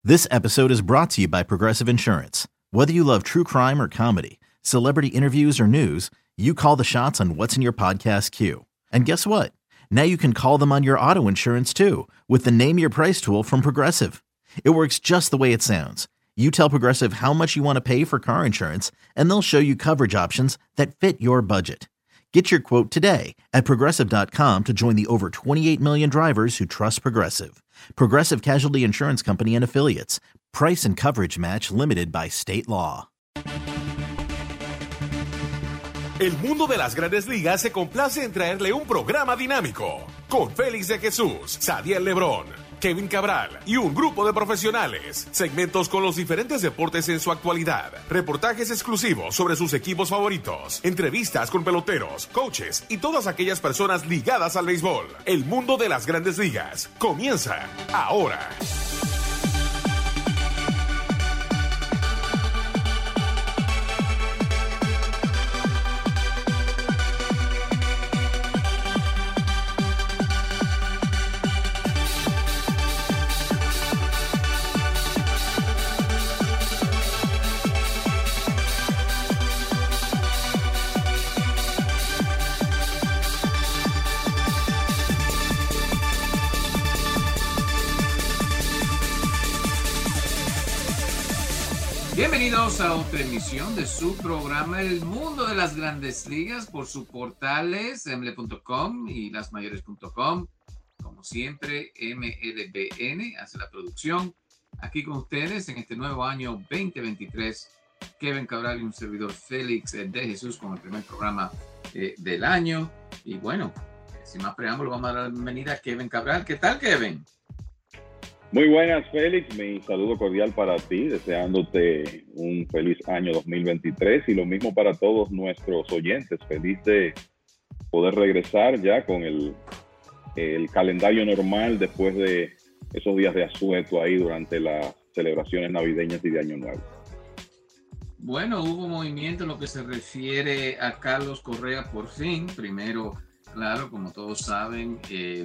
This episode is brought to you by Progressive Insurance. Whether you love true crime or comedy, celebrity interviews or news, you call the shots on what's in your podcast queue. And guess what? Now you can call them on your auto insurance too with the Name Your Price tool from Progressive. It works just the way it sounds. You tell Progressive how much you want to pay for car insurance, and they'll show you coverage options that fit your budget. Get your quote today at Progressive.com to join the over 28 million drivers who trust Progressive. Progressive Casualty Insurance Company and Affiliates. Price and coverage match limited by state law. El mundo de las Grandes Ligas se complace en traerle un programa dinámico con Félix de Jesús, Sadiel Lebrón, Kevin Cabral y un grupo de profesionales. Segmentos con los diferentes deportes en su actualidad. Reportajes exclusivos sobre sus equipos favoritos. Entrevistas con peloteros, coaches y todas aquellas personas ligadas al béisbol. El mundo de las Grandes Ligas comienza ahora. Bienvenidos a otra emisión de su programa El Mundo de las Grandes Ligas por sus portales ml.com y lasmayores.com. Como siempre, MLBN hace la producción. Aquí con ustedes en este nuevo año 2023, Kevin Cabral y un servidor Félix de Jesús con el primer programa del año. Y bueno, sin más preámbulo, vamos a dar la bienvenida a Kevin Cabral. ¿Qué tal, Kevin? Muy buenas, Félix. Mi saludo cordial para ti, deseándote un feliz año 2023 y lo mismo para todos nuestros oyentes. Feliz de poder regresar ya con el calendario normal después de esos días de asueto ahí durante las celebraciones navideñas y de Año Nuevo. Bueno, hubo movimiento en lo que se refiere a Carlos Correa por fin. Primero, claro, como todos saben,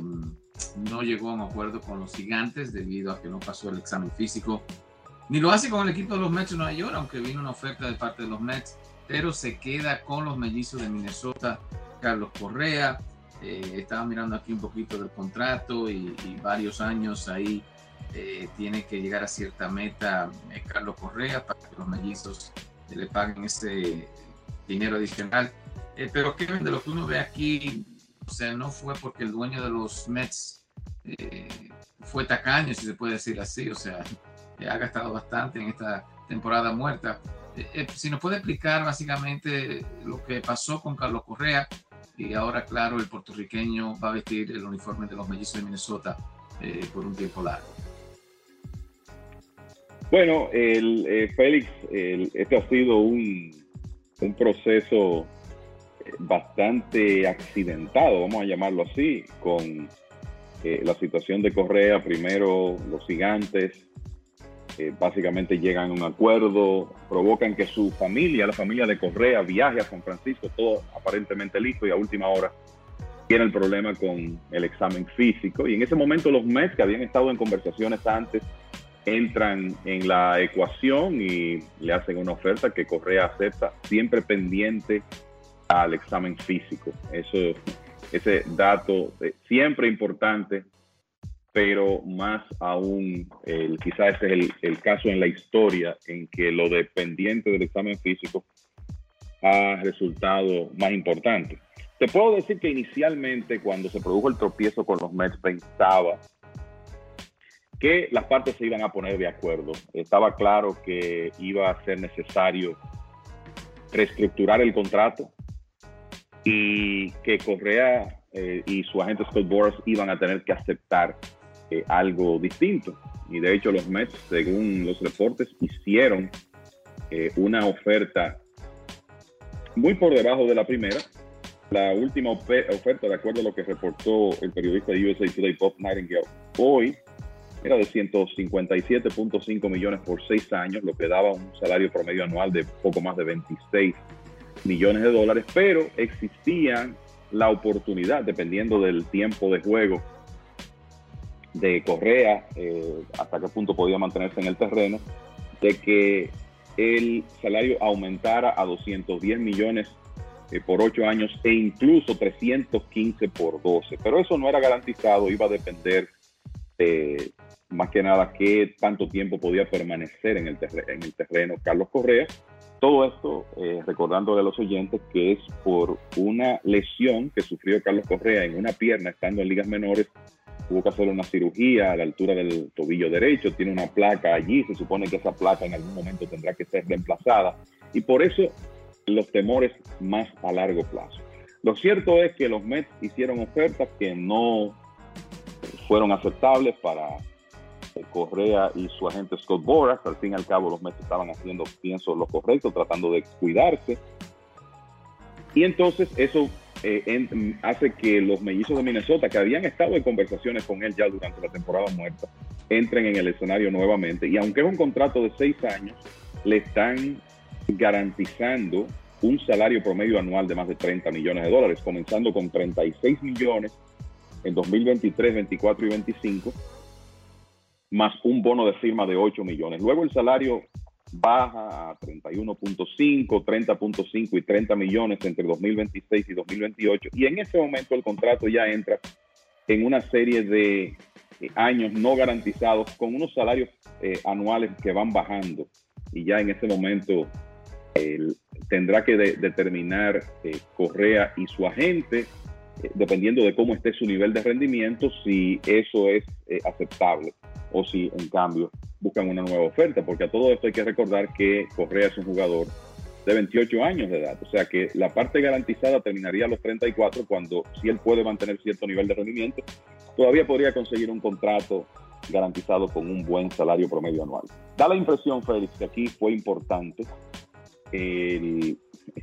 no llegó a un acuerdo con los Gigantes debido a que no pasó el examen físico, ni lo hace con el equipo de los Mets de Nueva York, aunque vino una oferta de parte de los Mets, pero se queda con los Mellizos de Minnesota. Carlos Correa, estaba mirando aquí un poquito del contrato y varios años ahí, tiene que llegar a cierta meta Carlos Correa para que los Mellizos le paguen ese dinero adicional, pero Kevin, de lo que uno ve aquí, o sea, no fue porque el dueño de los Mets fue tacaño, si se puede decir así. O sea, ha gastado bastante en esta temporada muerta. Si nos puede explicar básicamente lo que pasó con Carlos Correa, y ahora, claro, el puertorriqueño va a vestir el uniforme de los Mellizos de Minnesota por un tiempo largo. Bueno, Félix, este ha sido un proceso bastante accidentado, vamos a llamarlo así, con la situación de Correa. Primero, los Gigantes básicamente llegan a un acuerdo, provocan que su familia, la familia de Correa, viaje a San Francisco, todo aparentemente listo, y a última hora tiene el problema con el examen físico. Y en ese momento los Mets, que habían estado en conversaciones antes, entran en la ecuación y le hacen una oferta que Correa acepta, siempre pendiente al examen físico. Ese dato siempre importante, pero más aún, quizás ese es el caso en la historia en que lo dependiente del examen físico ha resultado más importante. Te puedo decir que inicialmente, cuando se produjo el tropiezo con los Mets, pensaba que las partes se iban a poner de acuerdo. Estaba claro que iba a ser necesario reestructurar el contrato y que Correa y su agente Scott Boras iban a tener que aceptar algo distinto. Y de hecho los Mets, según los reportes, hicieron una oferta muy por debajo de la primera. La última oferta, de acuerdo a lo que reportó el periodista de USA Today, Bob Nightingale, hoy era de $157.5 millones por 6 años, lo que daba un salario promedio anual de poco más de $26 millones, pero existía la oportunidad, dependiendo del tiempo de juego, de Correa, hasta qué punto podía mantenerse en el terreno, de que el salario aumentara a 210 millones por 8 años e incluso 315 por 12. Pero eso no era garantizado, iba a depender más que nada qué tanto tiempo podía permanecer en el terreno Carlos Correa. Todo esto, recordándole a los oyentes que es por una lesión que sufrió Carlos Correa en una pierna estando en ligas menores. Tuvo que hacer una cirugía a la altura del tobillo derecho, tiene una placa allí, se supone que esa placa en algún momento tendrá que ser reemplazada y por eso los temores más a largo plazo. Lo cierto es que los Mets hicieron ofertas que no fueron aceptables para Correa y su agente Scott Boras. Al fin y al cabo los Mets estaban haciendo, pienso, lo correcto, tratando de cuidarse. Y entonces eso hace que los Mellizos de Minnesota, que habían estado en conversaciones con él ya durante la temporada muerta, entren en el escenario nuevamente. Y aunque es un contrato de 6 años, le están garantizando un salario promedio anual de más de $30 millones, comenzando con 36 millones en 2023, 24 y 25, más un bono de firma de 8 millones. Luego el salario baja a 31.5, 30.5 y 30 millones entre 2026 y 2028. Y en ese momento el contrato ya entra en una serie de años no garantizados con unos salarios anuales que van bajando. Y ya en ese momento tendrá que determinar Correa y su agente, dependiendo de cómo esté su nivel de rendimiento, si eso es aceptable o si en cambio buscan una nueva oferta, porque a todo esto hay que recordar que Correa es un jugador de 28 años de edad, o sea que la parte garantizada terminaría a los 34, cuando si él puede mantener cierto nivel de rendimiento, todavía podría conseguir un contrato garantizado con un buen salario promedio anual. Da la impresión, Félix, que aquí fue importante, y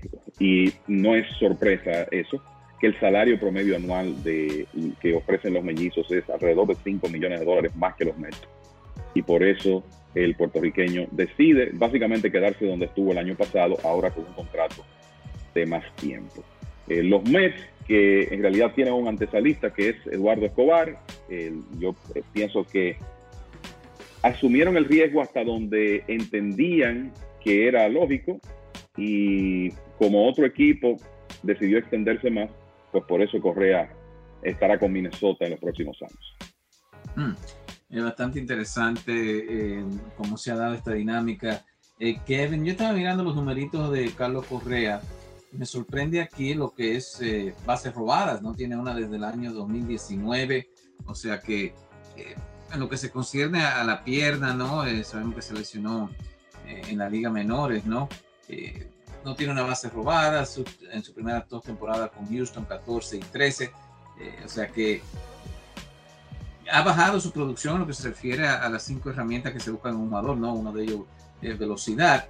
no es sorpresa eso, que el salario promedio anual que ofrecen los Mellizos es alrededor de $5 millones más que los Mets. Y por eso el puertorriqueño decide básicamente quedarse donde estuvo el año pasado, ahora con un contrato de más tiempo. Los Mets, que en realidad tienen un antesalista que es Eduardo Escobar, yo pienso que asumieron el riesgo hasta donde entendían que era lógico, y como otro equipo decidió extenderse más, pues por eso Correa estará con Minnesota en los próximos años. Es bastante interesante cómo se ha dado esta dinámica. Kevin, yo estaba mirando los numeritos de Carlos Correa. Me sorprende aquí lo que es bases robadas, ¿no? Tiene una desde el año 2019, o sea que en lo que se concierne a la pierna, ¿no? Sabemos que se lesionó en la Liga Menores, ¿no? No tiene una base robada en sus primeras 2 temporadas con Houston, 14 y 13, o sea que ha bajado su producción en lo que se refiere a las 5 herramientas que se buscan en un jugador, ¿no? Uno de ellos es velocidad.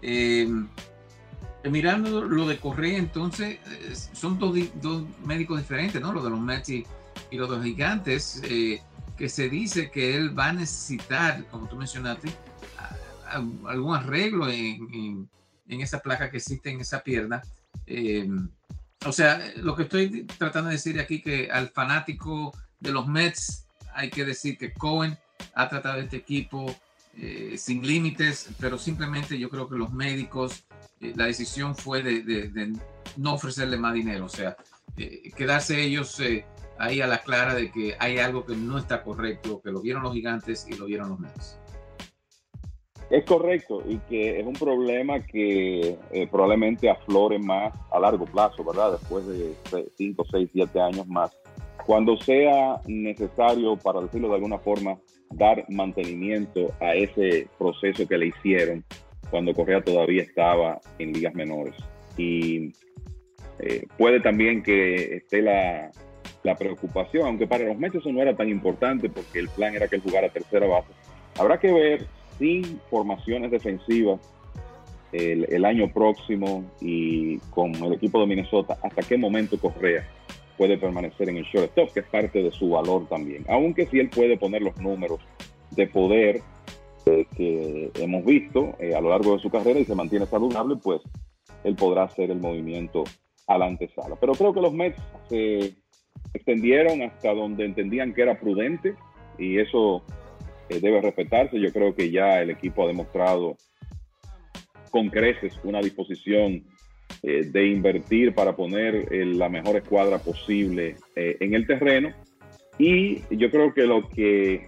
Mirando lo de Correa, entonces, son dos médicos diferentes, ¿no? Lo de los Mets y los de los Gigantes, que se dice que él va a necesitar, como tú mencionaste, algún arreglo en esa placa que existe en esa pierna. O sea, lo que estoy tratando de decir aquí, que al fanático de los Mets hay que decir que Cohen ha tratado este equipo sin límites, pero simplemente yo creo que los médicos, la decisión fue de no ofrecerle más dinero, o sea, quedarse ellos ahí a la clara de que hay algo que no está correcto, que lo vieron los Gigantes y lo vieron los Mets. Es correcto, y que es un problema que probablemente aflore más a largo plazo, ¿verdad? Después de 5, 6, 7 años más. Cuando sea necesario, para decirlo de alguna forma, dar mantenimiento a ese proceso que le hicieron cuando Correa todavía estaba en ligas menores. Y puede también que esté la preocupación, aunque para los Mets eso no era tan importante porque el plan era que él jugara tercera base. Habrá que ver, sin formaciones defensivas el año próximo y con el equipo de Minnesota, hasta qué momento Correa puede permanecer en el shortstop, que es parte de su valor también. Aunque sí él puede poner los números de poder que hemos visto a lo largo de su carrera y se mantiene saludable, pues él podrá hacer el movimiento a la antesala. Pero creo que los Mets se extendieron hasta donde entendían que era prudente y eso debe respetarse. Yo creo que ya el equipo ha demostrado con creces una disposición de invertir para poner la mejor escuadra posible en el terreno, y yo creo que lo que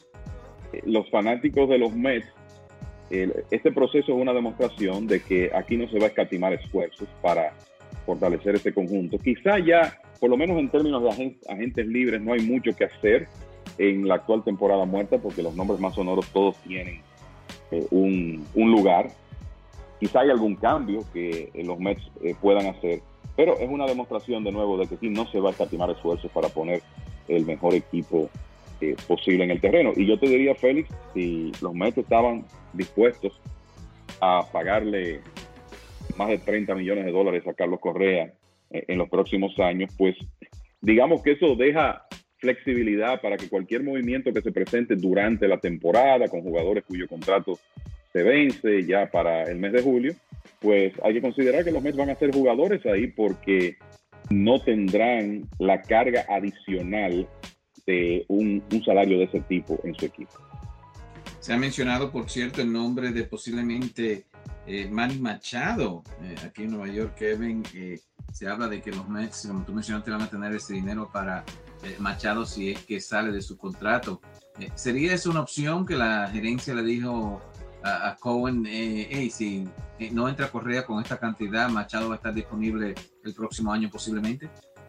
los fanáticos de los Mets, este proceso es una demostración de que aquí no se va a escatimar esfuerzos para fortalecer este conjunto. Quizá ya, por lo menos en términos de agentes libres, no hay mucho que hacer en la actual temporada muerta, porque los nombres más sonoros todos tienen un lugar. Quizá hay algún cambio que los Mets puedan hacer, pero es una demostración de nuevo de que aquí no se va a escatimar esfuerzos para poner el mejor equipo posible en el terreno. Y yo te diría, Félix, si los Mets estaban dispuestos a pagarle más de $30 millones a Carlos Correa en los próximos años, pues digamos que eso deja flexibilidad para que cualquier movimiento que se presente durante la temporada con jugadores cuyo contrato se vence ya para el mes de julio, pues hay que considerar que los Mets van a ser jugadores ahí porque no tendrán la carga adicional de un salario de ese tipo en su equipo. Se ha mencionado, por cierto, el nombre de posiblemente Manny Machado aquí en Nueva York, Kevin. Se habla de que los Mets, como tú mencionaste, van a tener ese dinero para Machado si es que sale de su contrato. ¿Sería eso una opción que la gerencia le dijo a Cohen, si no entra Correa con esta cantidad, Machado va a estar disponible el próximo año posiblemente?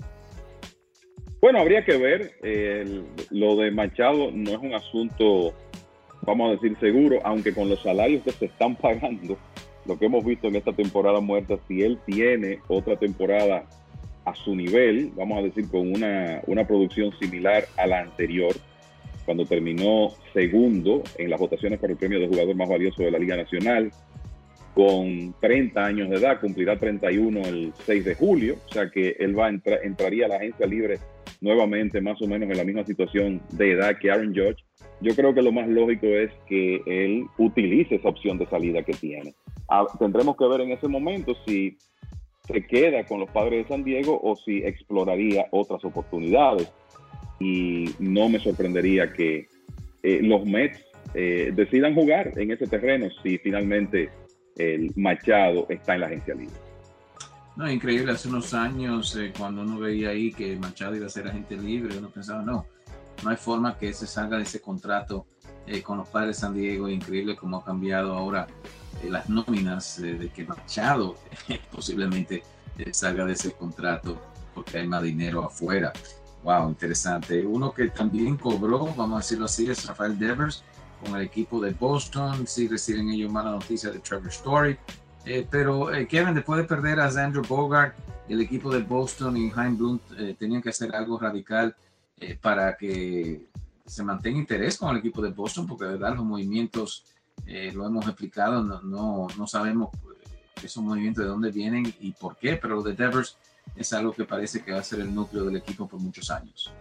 Bueno, habría que ver. Lo de Machado no es un asunto, vamos a decir, seguro, aunque con los salarios que se están pagando, lo que hemos visto en esta temporada muerta, si él tiene otra temporada a su nivel, vamos a decir con una producción similar a la anterior, cuando terminó segundo en las votaciones para el premio de jugador más valioso de la Liga Nacional, con 30 años de edad, cumplirá 31 el 6 de julio, o sea que él entraría a la agencia libre nuevamente más o menos en la misma situación de edad que Aaron Judge. Yo creo que lo más lógico es que él utilice esa opción de salida que tiene. Tendremos que ver en ese momento si se queda con los Padres de San Diego o si exploraría otras oportunidades. Y no me sorprendería que los Mets decidan jugar en ese terreno si finalmente el Machado está en la agencia libre. No, increíble. Hace unos años, cuando uno veía ahí que Machado iba a ser agente libre, uno pensaba, no hay forma que se salga de ese contrato con los Padres de San Diego. Increíble cómo ha cambiado ahora las nóminas de que Machado posiblemente salga de ese contrato porque hay más dinero afuera. Wow, interesante. Uno que también cobró, vamos a decirlo así, es Rafael Devers con el equipo de Boston. Sí reciben ellos mala noticia de Trevor Story. Pero Kevin, después de perder a Xander Bogaerts, el equipo de Boston y Chaim Bloom tenían que hacer algo radical para que se mantenga interés con el equipo de Boston, porque de verdad los movimientos, lo hemos explicado, no sabemos esos movimientos de dónde vienen y por qué, pero lo de Devers es algo que parece que va a ser el núcleo del equipo por muchos años.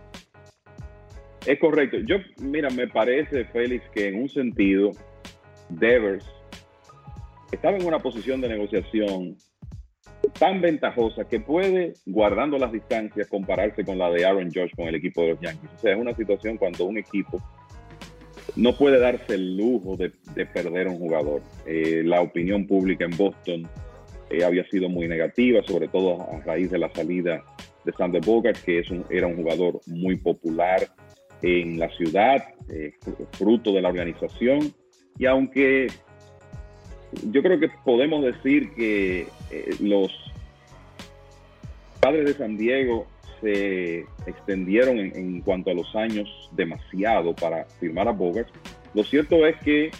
Es correcto. Mira, me parece, Félix, que en un sentido, Devers estaba en una posición de negociación tan ventajosa que puede, guardando las distancias, compararse con la de Aaron Judge con el equipo de los Yankees. O sea, es una situación cuando un equipo no puede darse el lujo de perder a un jugador. La opinión pública en Boston había sido muy negativa, sobre todo a raíz de la salida de Xander Bogaerts, que era un jugador muy popular en la ciudad, fruto de la organización. Y aunque yo creo que podemos decir que los Padres de San Diego se extendieron en cuanto a los años demasiado para firmar a Bogaerts, lo cierto es que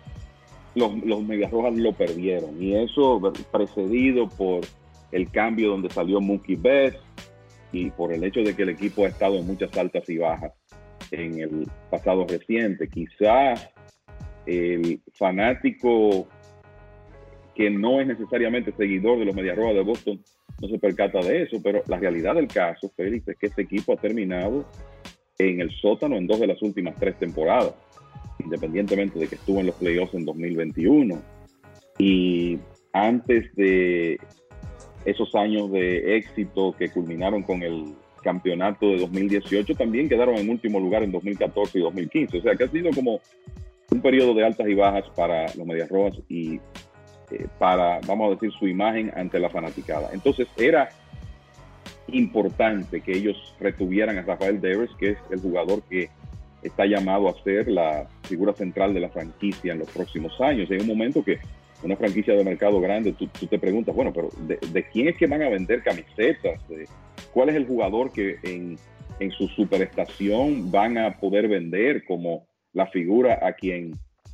los Medias Rojas lo perdieron, y eso precedido por el cambio donde salió Mookie Betts y por el hecho de que el equipo ha estado en muchas altas y bajas en el pasado reciente. Quizás el fanático que no es necesariamente seguidor de los Medias Rojas de Boston no se percata de eso, pero la realidad del caso, Félix, es que este equipo ha terminado en el sótano en 2 de las últimas 3 temporadas, independientemente de que estuvo en los playoffs en 2021. Y antes de esos años de éxito que culminaron con el campeonato de 2018, también quedaron en último lugar en 2014 y 2015. O sea que ha sido como un periodo de altas y bajas para los Medias Rojas y para, vamos a decir, su imagen ante la fanaticada. Entonces era importante que ellos retuvieran a Rafael Devers, que es el jugador que está llamado a ser la figura central de la franquicia en los próximos años. Hay un momento que una franquicia de mercado grande, tú te preguntas, bueno, pero ¿de quién es que van a vender camisetas? ¿Cuál es el jugador que en su superestación van a poder vender como la figura a quien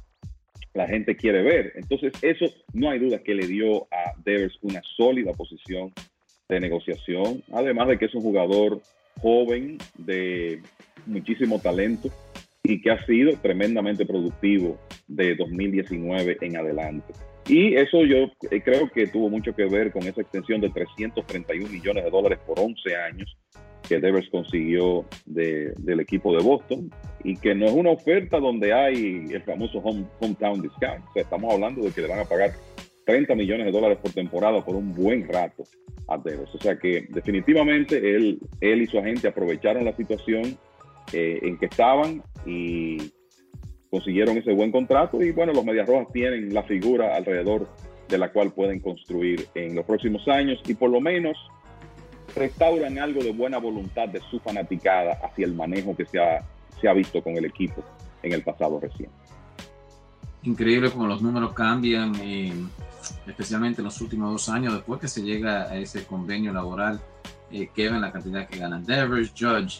la gente quiere ver? Entonces, eso no hay duda que le dio a Devers una sólida posición de negociación, además de que es un jugador joven de muchísimo talento y que ha sido tremendamente productivo de 2019 en adelante. Y eso yo creo que tuvo mucho que ver con esa extensión de $331 millones por 11 años que Devers consiguió del equipo de Boston, y que no es una oferta donde hay el famoso hometown discount. O sea, estamos hablando de que le van a pagar $30 millones por temporada por un buen rato a Devers. O sea que definitivamente él y su agente aprovecharon la situación en que estaban y consiguieron ese buen contrato. Y bueno, los Medias Rojas tienen la figura alrededor de la cual pueden construir en los próximos años, y por lo menos restauran algo de buena voluntad de su fanaticada hacia el manejo que se ha visto con el equipo en el pasado reciente. Increíble como los números cambian, especialmente en los últimos 2 años, después que se llega a ese convenio laboral, que ven la cantidad que ganan Devers, Judge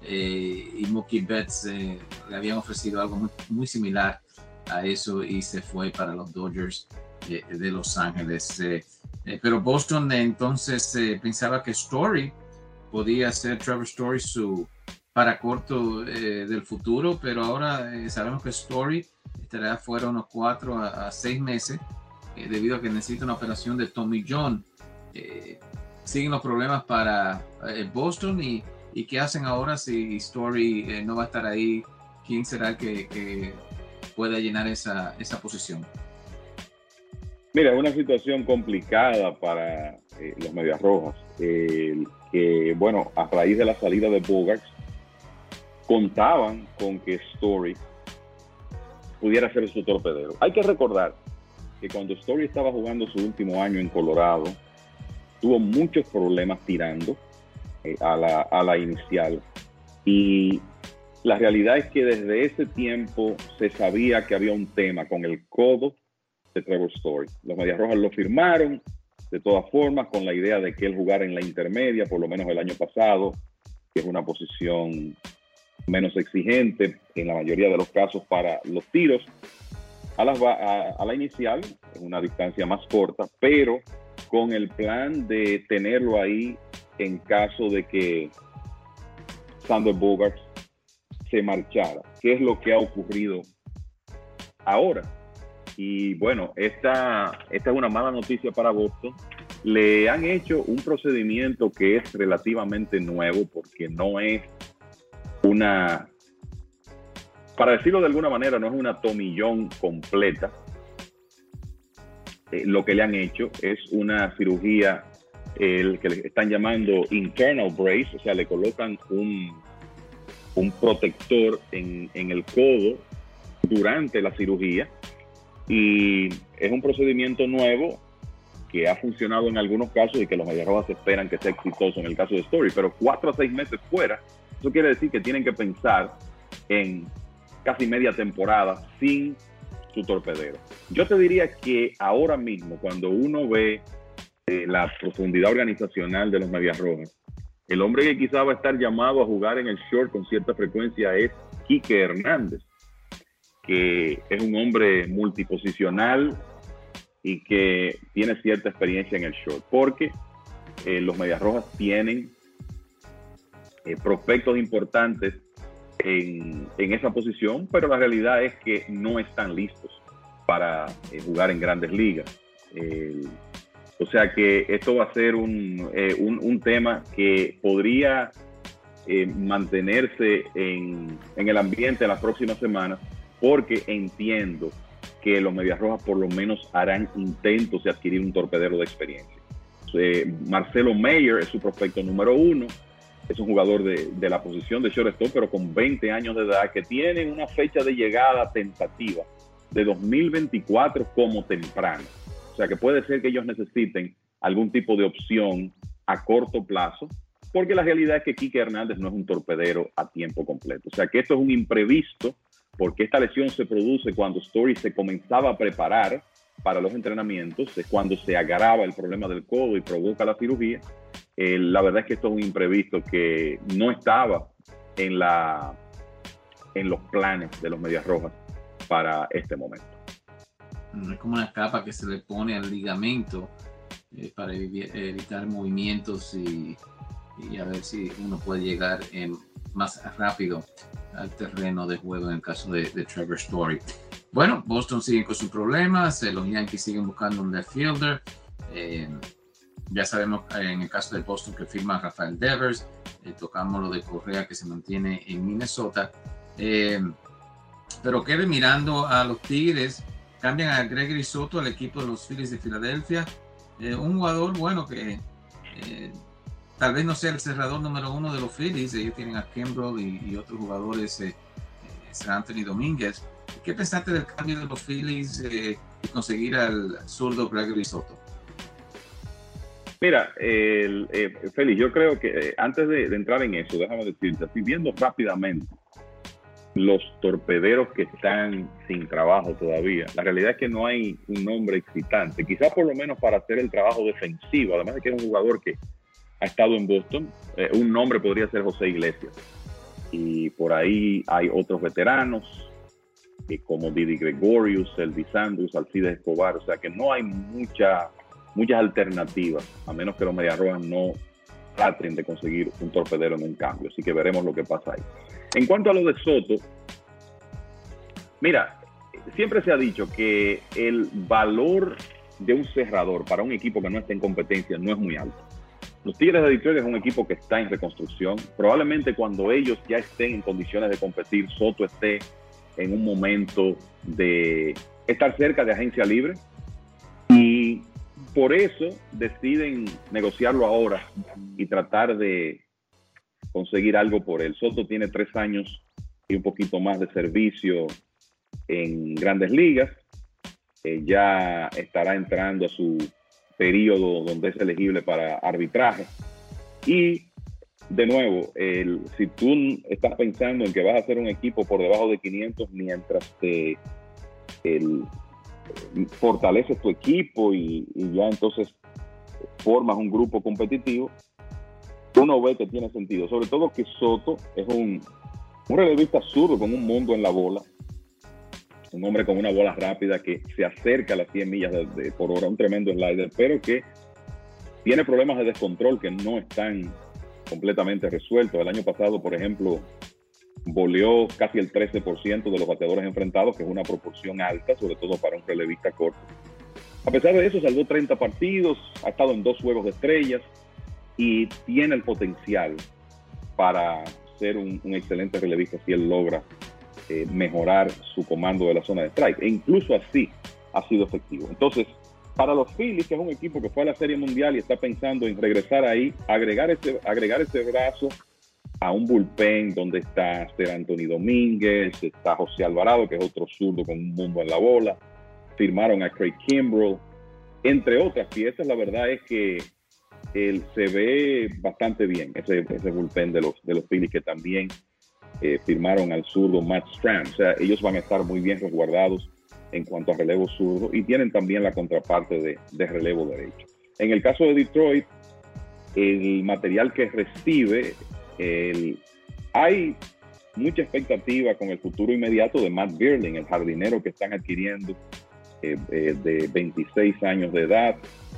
y Mookie Betts le habían ofrecido algo muy, muy similar a eso y se fue para los Dodgers de Los Ángeles. Pero Boston entonces pensaba que Story podía ser Trevor Story su para corto del futuro, pero ahora sabemos que Story estará fuera unos 4 a 6 meses debido a que necesita una operación de Tommy John. Siguen los problemas para Boston y ¿qué hacen ahora si Story no va a estar ahí? ¿Quién será que pueda llenar esa posición? Mira, es una situación complicada para los Medias Rojas, que bueno, a raíz de la salida de Bogaerts, contaban con que Story pudiera ser su torpedero. Hay que recordar que cuando Story estaba jugando su último año en Colorado, tuvo muchos problemas tirando a la inicial, y la realidad es que desde ese tiempo se sabía que había un tema con el codo de Trevor Story. Los Medias Rojas lo firmaron de todas formas con la idea de que él jugara en la intermedia, por lo menos el año pasado, que es una posición menos exigente en la mayoría de los casos para los tiros a la inicial, en una distancia más corta, pero con el plan de tenerlo ahí en caso de que Xander Bogaerts se marchara, que es lo que ha ocurrido ahora. Y bueno, esta es una mala noticia para Boston. Le han hecho un procedimiento que es relativamente nuevo, porque no es una, para decirlo de alguna manera, no es una tomillón completa. Lo que le han hecho es una cirugía, el que le están llamando internal brace, o sea, le colocan un protector en el codo durante la cirugía, y es un procedimiento nuevo que ha funcionado en algunos casos y que los Medias Rojas esperan que sea exitoso en el caso de Story, pero 4 a 6 meses fuera, eso quiere decir que tienen que pensar en casi media temporada sin su torpedero. Yo te diría que ahora mismo, cuando uno ve la profundidad organizacional de los Medias Rojas, el hombre que quizá va a estar llamado a jugar en el short con cierta frecuencia es Kike Hernández, que es un hombre multiposicional y que tiene cierta experiencia en el short, porque los Medias Rojas tienen prospectos importantes en esa posición, pero la realidad es que no están listos para jugar en grandes ligas. O sea que esto va a ser un tema que podría mantenerse en el ambiente en las próximas semanas, porque entiendo que los Medias Rojas por lo menos harán intentos de adquirir un torpedero de experiencia. Marcelo Mayer es su prospecto número 1, es un jugador de la posición de shortstop, pero con 20 años de edad, que tiene una fecha de llegada tentativa de 2024 como temprano. O sea que puede ser que ellos necesiten algún tipo de opción a corto plazo, porque la realidad es que Kike Hernández no es un torpedero a tiempo completo. O sea que esto es un imprevisto, porque esta lesión se produce cuando Story se comenzaba a preparar para los entrenamientos, es cuando se agrava el problema del codo y provoca la cirugía. La verdad es que esto es un imprevisto que no estaba en los planes de los Medias Rojas para este momento. Es como una capa que se le pone al ligamento para evitar movimientos y a ver si uno puede llegar más rápido al terreno de juego en el caso de Trevor Story. Bueno, Boston sigue con sus problemas, los Yankees siguen buscando un left fielder. Ya sabemos en el caso de Boston que firma a Rafael Devers, tocamos lo de Correa que se mantiene en Minnesota. Pero Kevin, mirando a los Tigres, cambian a Gregory Soto al equipo de los Phillies de Filadelfia. Un jugador bueno que tal vez no sea el cerrador número uno de los Phillies. Ellos tienen a Kimbrel y otros jugadores, Sir Anthony Domínguez. ¿Qué pensaste del cambio de los Phillies y conseguir al zurdo Gregory Soto? Mira, Félix, yo creo que antes de entrar en eso, déjame decirte, estoy viendo rápidamente los torpederos que están sin trabajo todavía. La realidad es que no hay un nombre excitante, quizás por lo menos para hacer el trabajo defensivo, además de que es un jugador que ha estado en Boston. Un nombre podría ser José Iglesias, y por ahí hay otros veteranos como Didi Gregorius, Elvis Andrus, Alcides Escobar. O sea que no hay muchas alternativas, a menos que los Medias Rojas no traten de conseguir un torpedero en un cambio. Así que veremos lo que pasa ahí. En cuanto a lo de Soto, mira, siempre se ha dicho que el valor de un cerrador para un equipo que no está en competencia no es muy alto. Los Tigres de Detroit es un equipo que está en reconstrucción. Probablemente cuando ellos ya estén en condiciones de competir, Soto esté en un momento de estar cerca de agencia libre, y por eso deciden negociarlo ahora y tratar de conseguir algo por él. Soto tiene 3 años y un poquito más de servicio en Grandes Ligas. Ya estará entrando a su periodo donde es elegible para arbitraje. Y de nuevo, si tú estás pensando en que vas a hacer un equipo por debajo de 500 mientras te fortaleces tu equipo y ya entonces formas un grupo competitivo, uno ve que tiene sentido. Sobre todo que Soto es un relevista zurdo con un mundo en la bola, un hombre con una bola rápida que se acerca a las 100 millas por hora, un tremendo slider, pero que tiene problemas de descontrol que no están completamente resueltos. El año pasado, por ejemplo, voleó casi el 13% de los bateadores enfrentados, que es una proporción alta, sobre todo para un relevista corto. A pesar de eso, salvó 30 partidos, ha estado en 2 juegos de estrellas y tiene el potencial para ser un excelente relevista si él logra mejorar su comando de la zona de strike. E incluso así ha sido efectivo. Entonces, para los Phillies, que es un equipo que fue a la Serie Mundial y está pensando en regresar ahí, agregar ese brazo a un bullpen donde está Sir Anthony Domínguez, está José Alvarado, que es otro zurdo con un mundo en la bola, firmaron a Craig Kimbrel, entre otras piezas. La verdad es que se ve bastante bien ese bullpen de los Phillies, que también firmaron al zurdo Matt Strand. O sea, ellos van a estar muy bien resguardados en cuanto a relevo zurdo, y tienen también la contraparte de relevo derecho. En el caso de Detroit, el material que recibe, hay mucha expectativa con el futuro inmediato de Matt Girling, el jardinero que están adquiriendo, de 26 años de edad.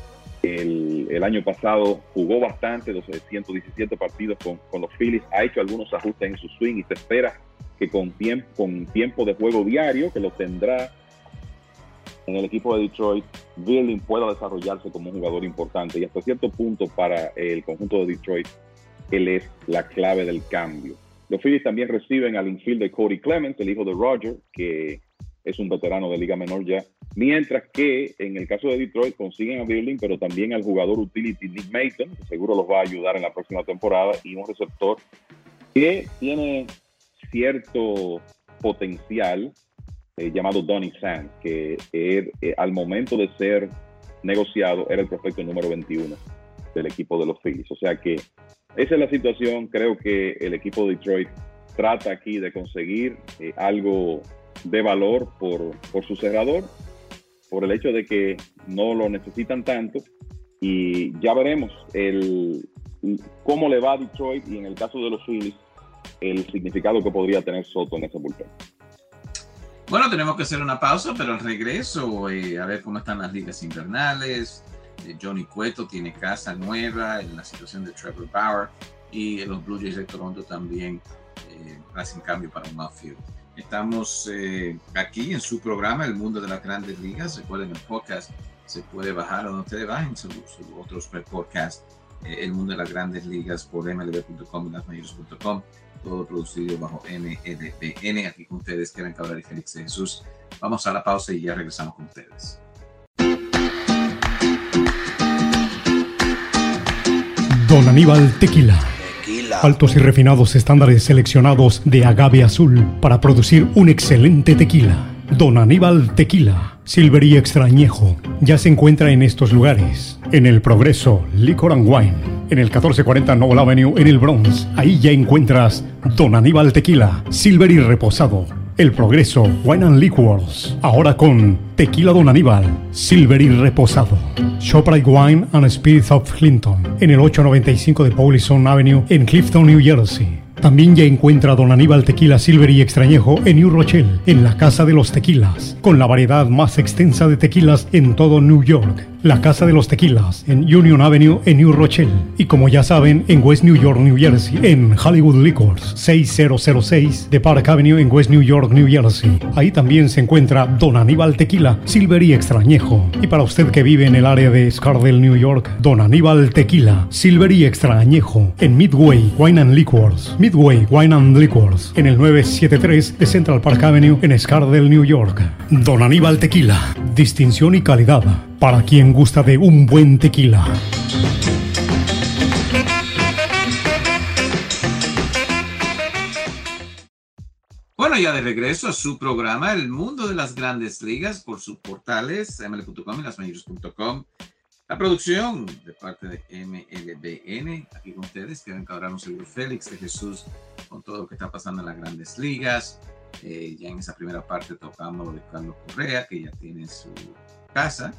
El año pasado jugó bastante, 117 partidos con los Phillies, ha hecho algunos ajustes en su swing y se espera que con tiempo de juego diario, que lo tendrá en el equipo de Detroit, Girling pueda desarrollarse como un jugador importante, y hasta cierto punto para el conjunto de Detroit él es la clave del cambio. Los Phillies también reciben al infielder Cody Clemens, el hijo de Roger, que es un veterano de Liga Menor ya, Mientras que en el caso de Detroit consiguen a Billing, pero también al jugador utility Nick Mason, que seguro los va a ayudar en la próxima temporada, y un receptor que tiene cierto potencial llamado Donnie Sands, que al momento de ser negociado era el prospecto número 21 del equipo de los Phillies. O sea que esa es la situación. Creo que el equipo de Detroit trata aquí de conseguir algo de valor por su cerrador, por el hecho de que no lo necesitan tanto, y ya veremos cómo le va a Detroit y en el caso de los Phillies el significado que podría tener Soto en ese bullpen. Bueno, tenemos que hacer una pausa, pero al regreso a ver cómo están las ligas invernales. Johnny Cueto tiene casa nueva en la situación de Trevor Bauer, y los Blue Jays de Toronto también hacen cambio para un outfield. Estamos aquí en su programa El Mundo de las Grandes Ligas. Recuerden, el podcast se puede bajar donde ustedes bajen sus otros podcasts. El Mundo de las Grandes Ligas por mlb.com y lasmayores.com. Todo producido bajo MLBN. Aquí con ustedes, Kevin Cabral y Félix de Jesús. Vamos a la pausa y ya regresamos con ustedes. Don Aníbal Tequila. Altos y refinados estándares seleccionados de agave azul para producir un excelente tequila. Don Aníbal Tequila, Silvery Extra Añejo, ya se encuentra en estos lugares. En El Progreso, Liquor and Wine. En el 1440 Noble Avenue en el Bronx. Ahí ya encuentras Don Aníbal Tequila, Silvery Reposado. El Progreso, Wine and Liquors. Ahora con Tequila Don Aníbal, Silvery Reposado. ShopRite Wine and Spirits of Clinton. En el 895 de Paulison Avenue en Clifton, New Jersey. También ya encuentra Don Aníbal Tequila Silvery Extrañejo en New Rochelle, en la Casa de los Tequilas, con la variedad más extensa de tequilas en todo New York. La Casa de los Tequilas en Union Avenue en New Rochelle. Y como ya saben, en West New York, New Jersey, en Hollywood Liquors, 6006 de Park Avenue en West New York, New Jersey. Ahí también se encuentra Don Aníbal Tequila Silvery Extrañejo. Y para usted que vive en el área de Scarsdale, New York, Don Aníbal Tequila Silvery Extrañejo en Midway Wine and Liquors. Midway Wine and Liquors en el 973 de Central Park Avenue en Scarsdale, New York. Don Aníbal Tequila, distinción y calidad para quien gusta de un buen tequila. Bueno, ya de regreso a su programa El Mundo de las Grandes Ligas por sus portales ml.com y lasmayores.com. La producción de parte de MLBN, aquí con ustedes, Kevin Cabral, Sergio Félix de Jesús, con todo lo que está pasando en las Grandes Ligas. Ya en esa primera parte tocamos lo de Carlos Correa, que ya tiene su casa.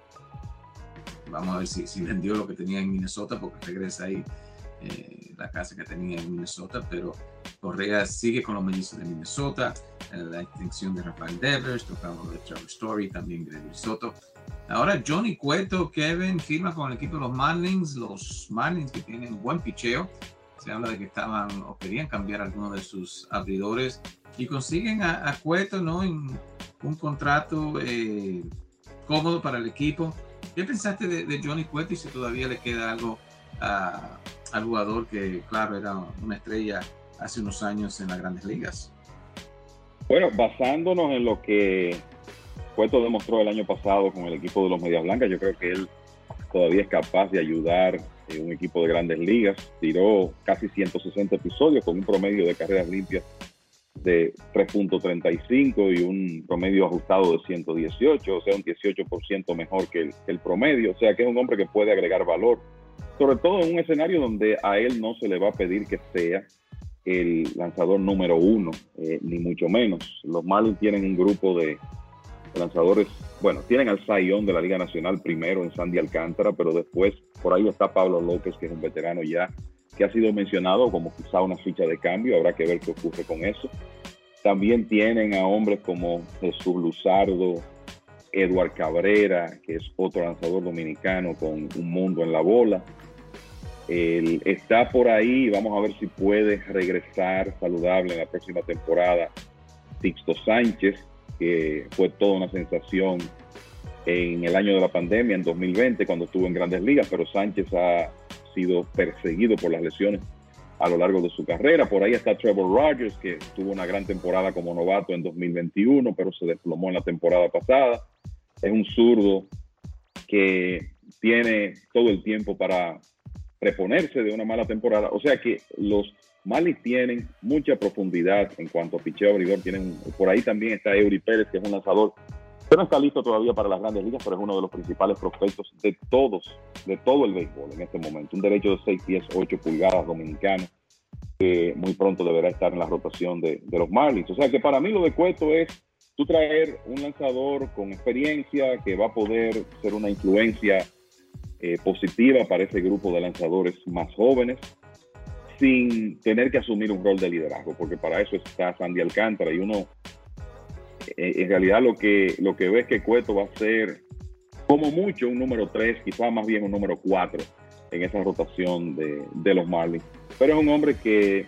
Vamos a ver si vendió lo que tenía en Minnesota, porque regresa ahí la casa que tenía en Minnesota, pero Correa sigue con los Mellizos de Minnesota, la extinción de Rafael Devers, tocamos de Trevor Story, también Gregory Soto. Ahora Johnny Cueto, Kevin, firma con el equipo de los Marlins que tienen buen picheo. Se habla de que estaban o querían cambiar algunos de sus abridores y consiguen a Cueto, ¿no?, en un contrato cómodo para el equipo. ¿Qué pensaste de Johnny Cueto y si todavía le queda algo al jugador que, claro, era una estrella hace unos años en las Grandes Ligas? Bueno, basándonos en lo que Cueto demostró el año pasado con el equipo de los Medias Blancas, yo creo que él todavía es capaz de ayudar en un equipo de Grandes Ligas. Tiró casi 160 episodios con un promedio de carreras limpias de 3.35 y un promedio ajustado de 118, o sea, un 18% mejor que el promedio. O sea, que es un hombre que puede agregar valor, sobre todo en un escenario donde a él no se le va a pedir que sea el lanzador número uno, ni mucho menos. Los Marlins tienen un grupo de lanzadores, bueno, tienen al Cy Young de la Liga Nacional primero en Sandy Alcántara, pero después por ahí está Pablo López, que es un veterano ya, que ha sido mencionado como quizá una ficha de cambio. Habrá que ver qué ocurre con eso. También tienen a hombres como Jesús Luzardo, Edward Cabrera, que es otro lanzador dominicano con un mundo en la bola. Él está por ahí, vamos a ver si puede regresar saludable en la próxima temporada Sixto Sánchez, que fue toda una sensación en el año de la pandemia, en 2020, cuando estuvo en Grandes Ligas, pero Sánchez ha sido perseguido por las lesiones a lo largo de su carrera. Por ahí está Trevor Rogers, que tuvo una gran temporada como novato en 2021, pero se desplomó en la temporada pasada. Es un zurdo que tiene todo el tiempo para reponerse de una mala temporada. O sea que los Marlins tienen mucha profundidad en cuanto a picheo abridor. Por ahí también está Eury Pérez, que es un lanzador que no está listo todavía para las grandes ligas, pero es uno de los principales prospectos de todo el béisbol en este momento. Un derecho de 6 pies, 8 pulgadas dominicano, que muy pronto deberá estar en la rotación de los Marlins. O sea que para mí lo de Cueto es tú traer un lanzador con experiencia que va a poder ser una influencia positiva para ese grupo de lanzadores más jóvenes, sin tener que asumir un rol de liderazgo, porque para eso está Sandy Alcántara, y uno en realidad lo que ve es que Cueto va a ser como mucho un número 3, quizás más bien un número 4 en esa rotación de los Marlins. Pero es un hombre que,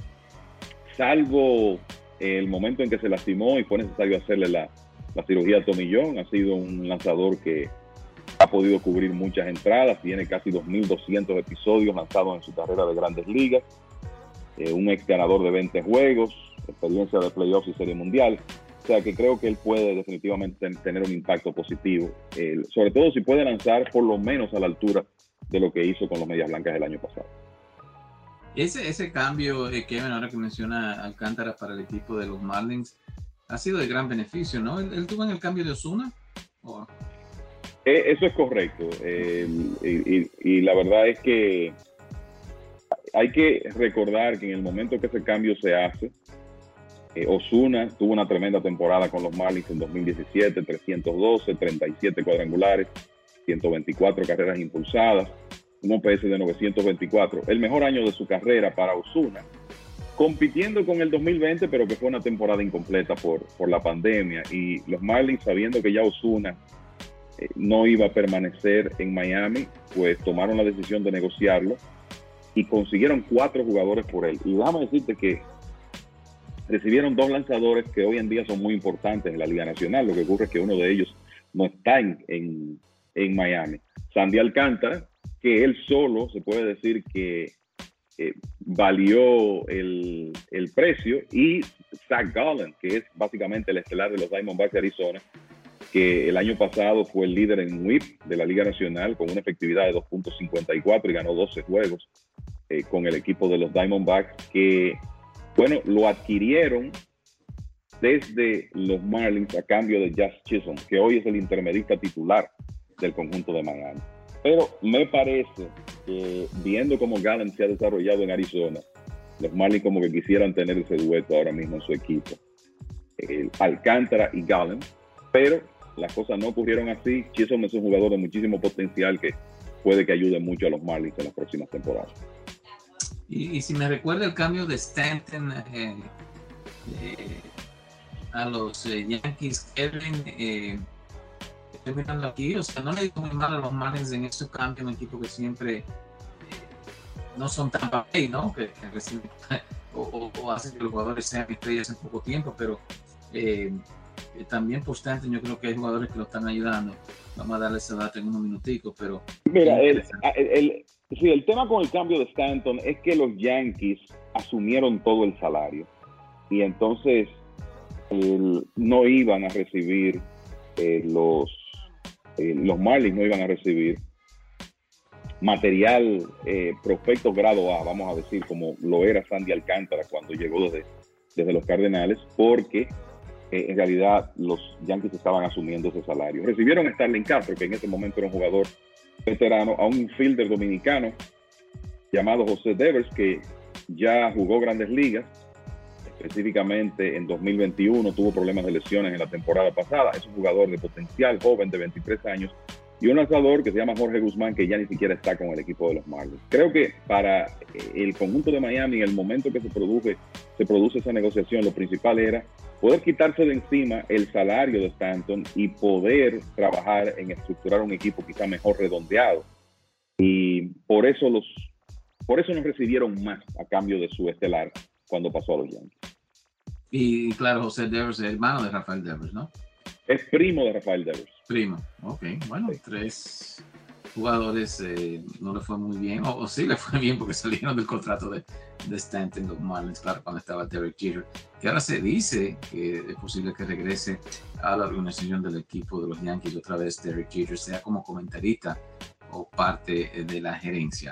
salvo el momento en que se lastimó y fue necesario hacerle la cirugía tomillón, ha sido un lanzador que ha podido cubrir muchas entradas, tiene casi 2.200 episodios lanzados en su carrera de Grandes Ligas, un ex ganador de 20 juegos, experiencia de playoffs y Serie Mundial. O sea que creo que él puede definitivamente tener un impacto positivo, sobre todo si puede lanzar por lo menos a la altura de lo que hizo con los Medias Blancas el año pasado. Ese cambio, Kevin, ahora que menciona Alcántara para el equipo de los Marlins, ha sido de gran beneficio, ¿no? ¿Él tuvo en el cambio de Ozuna? ¿O? Eso es correcto. Y la verdad es que hay que recordar que en el momento que ese cambio se hace, Ozuna tuvo una tremenda temporada con los Marlins en 2017, 312, 37 cuadrangulares, 124 carreras impulsadas, un OPS de 924, el mejor año de su carrera para Ozuna, compitiendo con el 2020, pero que fue una temporada incompleta por la pandemia, y los Marlins, sabiendo que ya Ozuna no iba a permanecer en Miami, pues tomaron la decisión de negociarlo y consiguieron 4 jugadores por él. Y déjame decirte que recibieron 2 lanzadores que hoy en día son muy importantes en la Liga Nacional. Lo que ocurre es que uno de ellos no está en Miami. Sandy Alcántara, que él solo se puede decir que valió el precio, y Zach Gallen, que es básicamente el estelar de los Diamondbacks de Arizona, que el año pasado fue el líder en WHIP de la Liga Nacional con una efectividad de 2.54 y ganó 12 juegos con el equipo de los Diamondbacks, que, bueno, lo adquirieron desde los Marlins a cambio de Jazz Chisholm, que hoy es el intermedista titular del conjunto de Miami. Pero me parece que, viendo cómo Gallen se ha desarrollado en Arizona, los Marlins como que quisieran tener ese dueto ahora mismo en su equipo, Alcántara y Gallen, pero las cosas no ocurrieron así. Chisholm es un jugador de muchísimo potencial que puede que ayude mucho a los Marlins en las próximas temporadas. Y si me recuerda el cambio de Stanton a los Yankees, Kevin, estoy mirando aquí, o sea, no le digo muy mal a los Marlins en este cambio, un equipo que siempre no son tan papel, ¿no? Que reciben o hacen que los jugadores sean estrellas en poco tiempo, pero también por Stanton yo creo que hay jugadores que lo están ayudando. Vamos a darle ese dato en unos minuticos, pero mira, el tema con el cambio de Stanton es que los Yankees asumieron todo el salario y entonces no iban a recibir los Marlins no iban a recibir material prospecto grado A, vamos a decir, como lo era Sandy Alcántara cuando llegó desde los Cardenales, porque en realidad los Yankees estaban asumiendo ese salario. Recibieron a Starlin Castro, que en ese momento era un jugador veterano, a un infielder dominicano llamado José Devers, que ya jugó Grandes Ligas, específicamente en 2021, tuvo problemas de lesiones en la temporada pasada. Es un jugador de potencial, joven, de 23 años, y un lanzador que se llama Jorge Guzmán, que ya ni siquiera está con el equipo de los Marlins. Creo que para el conjunto de Miami, en el momento que se produce esa negociación, lo principal era poder quitarse de encima el salario de Stanton y poder trabajar en estructurar un equipo quizá mejor redondeado. Y por eso no recibieron más a cambio de su estelar cuando pasó a los Yankees. Y claro, José Devers es hermano de Rafael Devers, ¿no? Es primo de Rafael Devers. Primo, ok. Bueno, sí. 3 jugadores no le fue muy bien, o sí le fue bien porque salieron del contrato de Stanton, los Marlins, claro, cuando estaba Derek Jeter, que ahora se dice que es posible que regrese a la organización del equipo de los Yankees otra vez Derek Jeter, sea como comentarista o parte de la gerencia.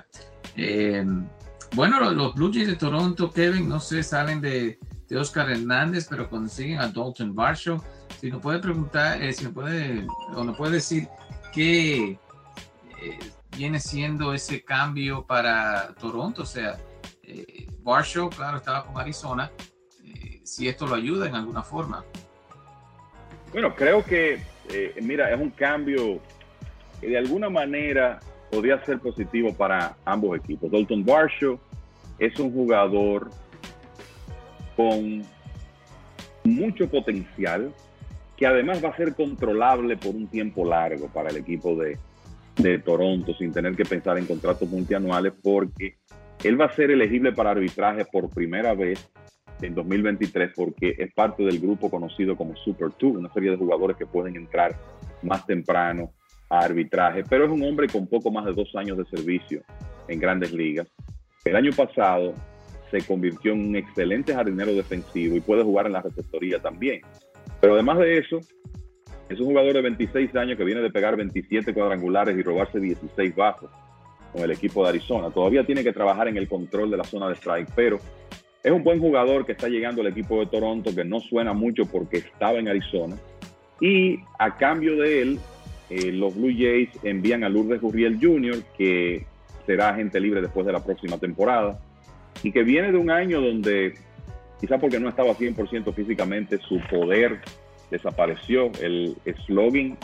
Bueno, los Blue Jays de Toronto, Kevin, no sé, salen de Oscar Hernández, pero consiguen a Dalton Varsho. Si nos puede preguntar, si nos puede decir qué viene siendo ese cambio para Toronto, o sea, Varsho, claro, estaba con Arizona, si esto lo ayuda en alguna forma. Bueno, creo que, mira, es un cambio que de alguna manera podría ser positivo para ambos equipos. Dalton Varsho es un jugador con mucho potencial, que además va a ser controlable por un tiempo largo para el equipo de Toronto, sin tener que pensar en contratos multianuales, porque él va a ser elegible para arbitraje por primera vez en 2023, porque es parte del grupo conocido como Super 2, una serie de jugadores que pueden entrar más temprano a arbitraje, pero es un hombre con poco más de 2 años de servicio en Grandes Ligas. El año pasado se convirtió en un excelente jardinero defensivo y puede jugar en la receptoría también. Pero además de eso, es un jugador de 26 años que viene de pegar 27 cuadrangulares y robarse 16 bases con el equipo de Arizona. Todavía tiene que trabajar en el control de la zona de strike, pero es un buen jugador que está llegando al equipo de Toronto, que no suena mucho porque estaba en Arizona. Y a cambio de él, los Blue Jays envían a Lourdes Gurriel Jr., que será agente libre después de la próxima temporada, y que viene de un año donde, quizá porque no estaba 100% físicamente, su poder desapareció. El slugging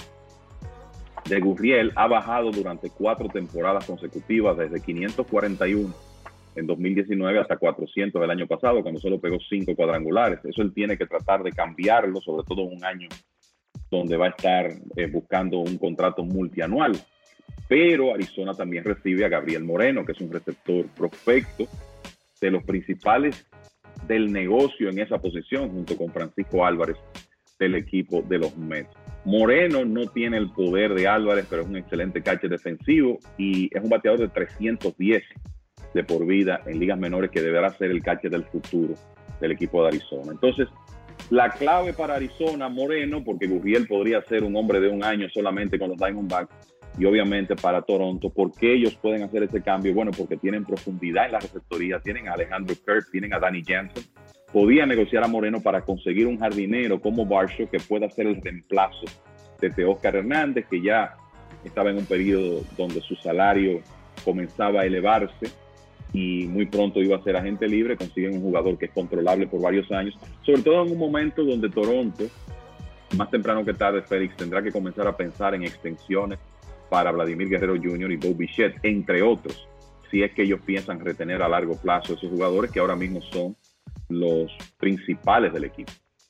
de Gurriel ha bajado durante 4 temporadas consecutivas, desde 541 en 2019 hasta 400 el año pasado, cuando solo pegó 5 cuadrangulares. Eso él tiene que tratar de cambiarlo, sobre todo en un año donde va a estar buscando un contrato multianual. Pero Arizona también recibe a Gabriel Moreno, que es un receptor prospecto, de los principales del negocio en esa posición, junto con Francisco Álvarez del equipo de los Mets. Moreno no tiene el poder de Álvarez, pero es un excelente catcher defensivo y es un bateador de 310 de por vida en ligas menores, que deberá ser el catcher del futuro del equipo de Arizona. Entonces, la clave para Arizona, Moreno, porque Gurriel podría ser un hombre de un año solamente con los Diamondbacks, y obviamente para Toronto, ¿por qué ellos pueden hacer ese cambio? Bueno, porque tienen profundidad en la receptoría, tienen a Alejandro Kirk, tienen a Danny Jansen. Podía negociar a Moreno para conseguir un jardinero como Varsho que pueda ser el reemplazo de Oscar Hernández, que ya estaba en un periodo donde su salario comenzaba a elevarse y muy pronto iba a ser agente libre. Consiguen un jugador que es controlable por varios años, sobre todo en un momento donde Toronto, más temprano que tarde, Félix, tendrá que comenzar a pensar en extensiones para Vladimir Guerrero Jr. y Bo Bichette, entre otros, si es que ellos piensan retener a largo plazo esos jugadores que ahora mismo son los principales del equipo.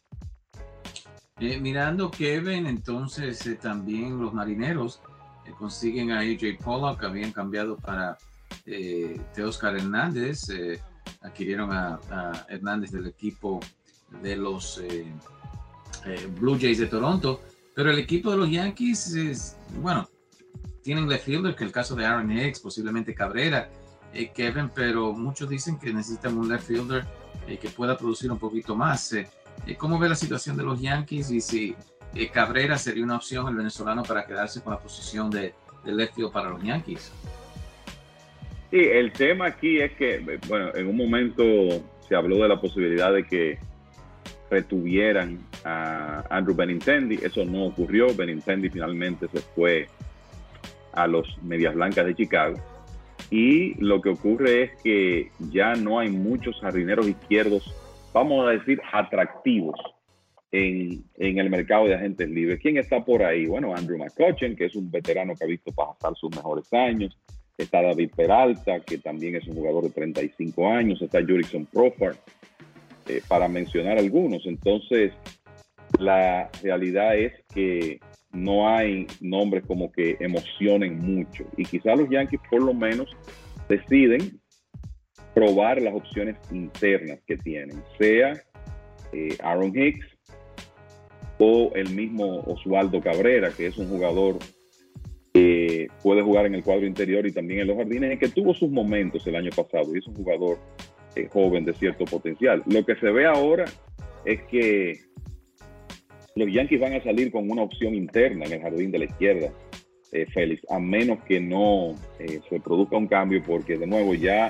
Mirando Kevin, entonces también los Marineros consiguen a AJ Pollock, que habían cambiado para Teóscar Hernández, adquirieron a Hernández del equipo de los Blue Jays de Toronto, pero el equipo de los Yankees tienen left fielder, que el caso de Aaron Hicks, posiblemente Cabrera, Kevin, pero muchos dicen que necesitan un left fielder que pueda producir un poquito más. ¿Cómo ve la situación de los Yankees y si Cabrera sería una opción, el venezolano, para quedarse con la posición de left field para los Yankees? Sí, el tema aquí es que, bueno, en un momento se habló de la posibilidad de que retuvieran a Andrew Benintendi. Eso no ocurrió. Benintendi finalmente se fue a los Medias Blancas de Chicago, y lo que ocurre es que ya no hay muchos jardineros izquierdos, vamos a decir, atractivos en el mercado de agentes libres. ¿Quién está por ahí? Bueno, Andrew McCutchen, que es un veterano que ha visto pasar sus mejores años. Está David Peralta, que también es un jugador de 35 años. Está Jurickson Profar, para mencionar algunos. Entonces, la realidad es que no hay nombres como que emocionen mucho, y quizás los Yankees por lo menos deciden probar las opciones internas que tienen, sea Aaron Hicks o el mismo Oswaldo Cabrera, que es un jugador que puede jugar en el cuadro interior y también en los jardines, y que tuvo sus momentos el año pasado y es un jugador joven de cierto potencial. Lo que se ve ahora es que los Yankees van a salir con una opción interna en el jardín de la izquierda, Félix, a menos que no se produzca un cambio, porque de nuevo ya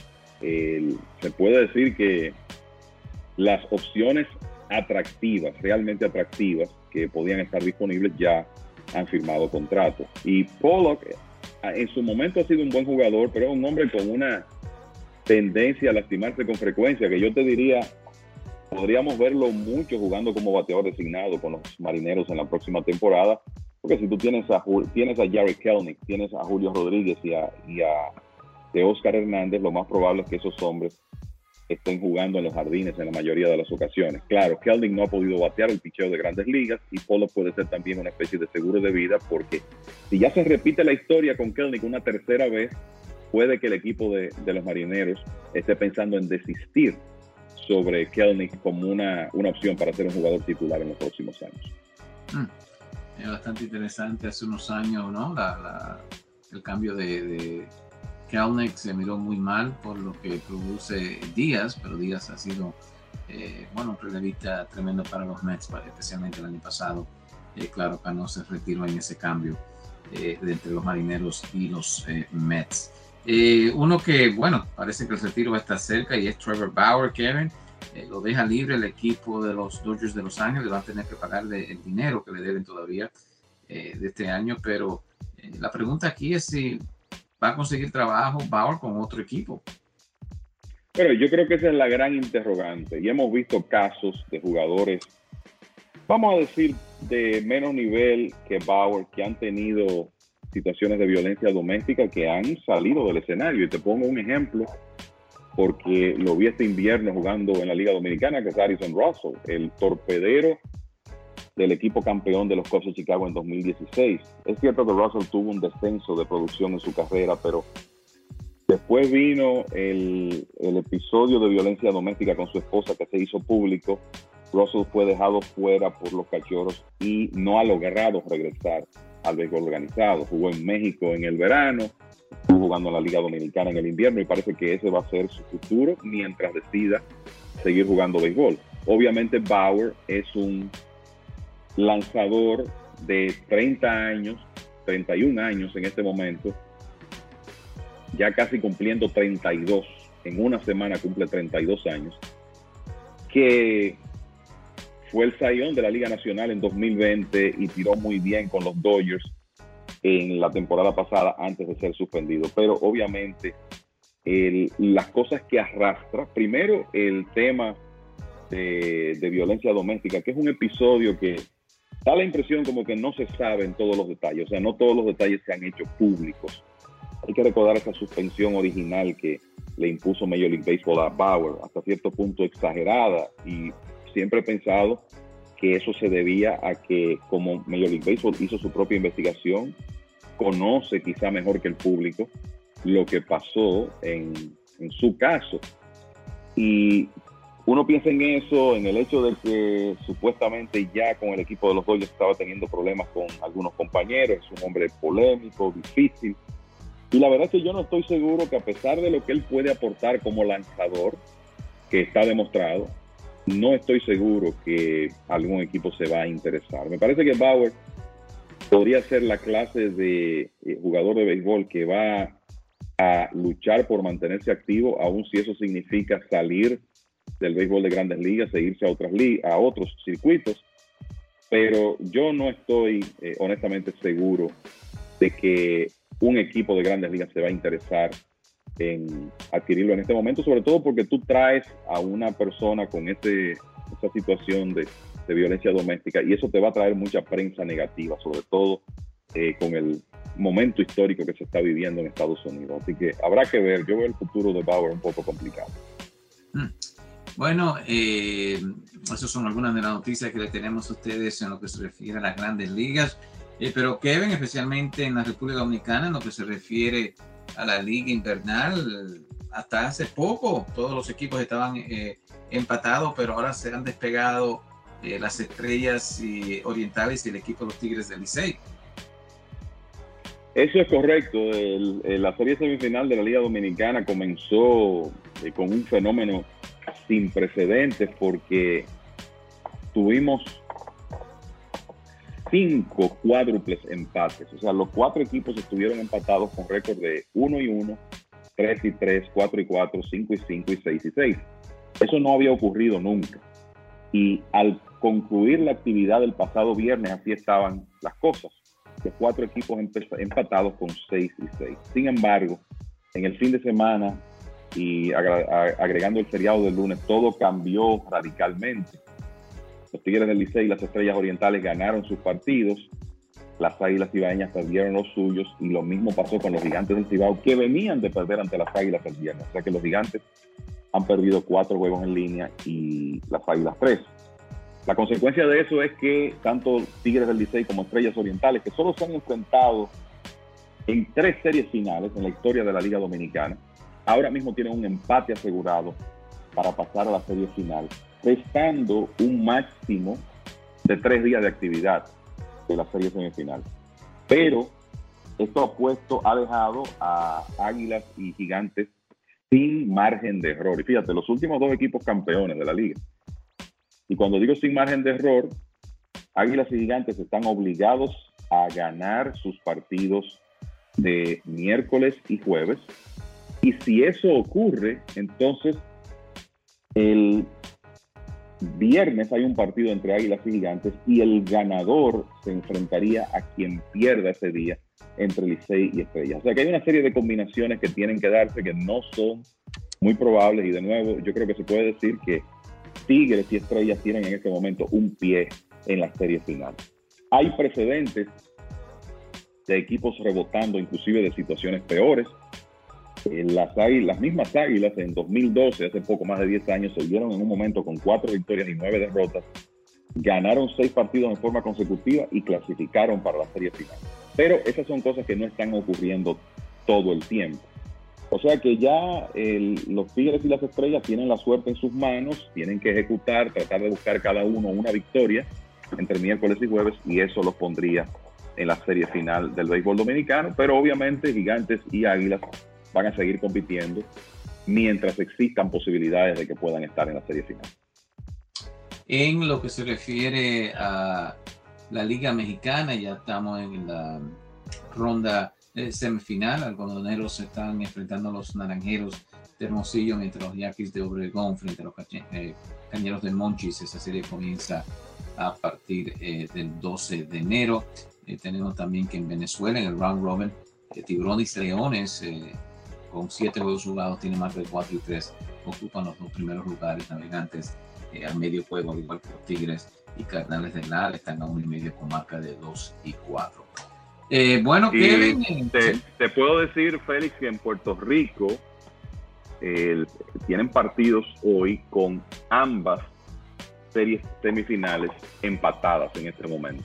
se puede decir que las opciones atractivas, realmente atractivas, que podían estar disponibles ya han firmado contratos. Y Pollock en su momento ha sido un buen jugador, pero es un hombre con una tendencia a lastimarse con frecuencia, que yo te diría, podríamos verlo mucho jugando como bateador designado con los Marineros en la próxima temporada, porque si tú tienes a Jarred Kelenic, tienes a Julio Rodríguez y a Oscar Hernández, lo más probable es que esos hombres estén jugando en los jardines en la mayoría de las ocasiones. Claro, Kelenic no ha podido batear el picheo de Grandes Ligas, y Pollock puede ser también una especie de seguro de vida, porque si ya se repite la historia con Kelenic una tercera vez, puede que el equipo de los Marineros esté pensando en desistir sobre Kelenic como una opción para ser un jugador titular en los próximos años. Es bastante interesante. Hace unos años, ¿no? El cambio de Kelenic se miró muy mal por lo que produce Díaz, pero Díaz ha sido un relevista tremendo para los Mets, especialmente el año pasado. Claro, Cano se retiró en ese cambio de entre los Marineros y los Mets. Uno que, parece que el retiro va a estar cerca, y es Trevor Bauer. Kevin, lo deja libre el equipo de los Dodgers de Los Ángeles. Van a tener que pagarle el dinero que le deben todavía de este año, pero la pregunta aquí es si va a conseguir trabajo Bauer con otro equipo. Pero yo creo que esa es la gran interrogante, y hemos visto casos de jugadores, vamos a decir, de menos nivel que Bauer, que han tenido situaciones de violencia doméstica, que han salido del escenario. Y te pongo un ejemplo, porque lo vi este invierno jugando en la Liga Dominicana, que es Addison Russell, el torpedero del equipo campeón de los Cubs de Chicago en 2016. Es cierto que Russell tuvo un descenso de producción en su carrera, pero después vino el episodio de violencia doméstica con su esposa, que se hizo público. Russell fue dejado fuera por los Cachorros y no ha logrado regresar al béisbol organizado. Jugó en México en el verano, estuvo jugando en la Liga Dominicana en el invierno, y parece que ese va a ser su futuro mientras decida seguir jugando béisbol. Obviamente Bauer es un lanzador de 30 años, 31 años en este momento, ya casi cumpliendo 32, en una semana cumple 32 años, que fue el Cy Young de la Liga Nacional en 2020 y tiró muy bien con los Dodgers en la temporada pasada antes de ser suspendido. Pero obviamente las cosas que arrastra, primero el tema de violencia doméstica, que es un episodio que da la impresión como que no se sabe en todos los detalles, o sea, no todos los detalles se han hecho públicos. Hay que recordar esa suspensión original que le impuso Major League Baseball a Bauer, hasta cierto punto exagerada, y siempre he pensado que eso se debía a que, como Major League Baseball hizo su propia investigación, conoce quizá mejor que el público lo que pasó en su caso. Y uno piensa en eso, en el hecho de que supuestamente ya con el equipo de los Dodgers estaba teniendo problemas con algunos compañeros. Es un hombre polémico, difícil. Y la verdad es que yo no estoy seguro que, a pesar de lo que él puede aportar como lanzador, que está demostrado, no estoy seguro que algún equipo se va a interesar. Me parece que Bauer podría ser la clase de jugador de béisbol que va a luchar por mantenerse activo, aun si eso significa salir del béisbol de Grandes Ligas e irse a otros circuitos. Pero yo no estoy honestamente seguro de que un equipo de Grandes Ligas se va a interesar en adquirirlo en este momento, sobre todo porque tú traes a una persona con esa situación de violencia doméstica, y eso te va a traer mucha prensa negativa, sobre todo con el momento histórico que se está viviendo en Estados Unidos. Así que habrá que ver. Yo veo el futuro de Bauer un poco complicado. Bueno, esas son algunas de las noticias que le tenemos a ustedes en lo que se refiere a las Grandes Ligas. Pero Kevin, especialmente en la República Dominicana, en lo que se refiere a la Liga Invernal, hasta hace poco todos los equipos estaban empatados, pero ahora se han despegado las Estrellas orientales y el equipo de los Tigres del Licey. Eso es correcto. La serie semifinal de la Liga Dominicana comenzó con un fenómeno sin precedentes porque tuvimos 5 cuádruples empates. O sea, los 4 equipos estuvieron empatados con récord de 1-1, 3-3, 4-4, 5-5 y 6-6. Eso no había ocurrido nunca. Y al concluir la actividad del pasado viernes, así estaban las cosas. Los 4 equipos empatados con 6-6. Sin embargo, en el fin de semana y agregando el feriado del lunes, todo cambió radicalmente. Los Tigres del Licey y las Estrellas Orientales ganaron sus partidos, las Águilas Cibaeñas perdieron los suyos y lo mismo pasó con los Gigantes del Cibao, que venían de perder ante las Águilas el viernes. O sea que los Gigantes han perdido 4 juegos en línea y las Águilas 3. La consecuencia de eso es que tanto Tigres del Licey como Estrellas Orientales, que solo se han enfrentado en 3 series finales en la historia de la Liga Dominicana, ahora mismo tienen un empate asegurado para pasar a la serie final, restando un máximo de 3 días de actividad de la serie semifinal. Pero esto ha dejado a Águilas y Gigantes sin margen de error. Y fíjate, los últimos 2 equipos campeones de la liga. Y cuando digo sin margen de error, Águilas y Gigantes están obligados a ganar sus partidos de miércoles y jueves. Y si eso ocurre, entonces el viernes hay un partido entre Águilas y Gigantes y el ganador se enfrentaría a quien pierda ese día entre Licey y Estrellas. O sea que hay una serie de combinaciones que tienen que darse que no son muy probables y de nuevo yo creo que se puede decir que Tigres y Estrellas tienen en este momento un pie en la serie final. Hay precedentes de equipos rebotando inclusive de situaciones peores. Las mismas Águilas en 2012, hace poco más de 10 años, se vieron en un momento con 4 victorias y 9 derrotas, ganaron 6 partidos en forma consecutiva y clasificaron para la serie final. Pero esas son cosas que no están ocurriendo todo el tiempo. O sea que ya los Tigres y las Estrellas tienen la suerte en sus manos, tienen que ejecutar, tratar de buscar cada uno una victoria entre miércoles y jueves y eso los pondría en la serie final del béisbol dominicano, pero obviamente Gigantes y Águilas van a seguir compitiendo mientras existan posibilidades de que puedan estar en la serie final. En lo que se refiere a la Liga Mexicana, ya estamos en la ronda semifinal. Algodoneros se están enfrentando a los Naranjeros de Hermosillo, mientras los Yaquis de Obregón frente a los Cañeros de Monchis. Esa serie comienza a partir del 12 de enero. Tenemos también que en Venezuela, en el round robin, Tiburones y Leones, con 7 juegos jugados, tiene marca de 4-3, ocupan los 2 primeros lugares. Navegantes al medio juego, al igual que los Tigres y Cardenales de Lara, están a 1.5 con marca de 2-4. Bueno, y Kevin, te puedo decir, Félix, que en Puerto Rico tienen partidos hoy con ambas series semifinales empatadas en este momento.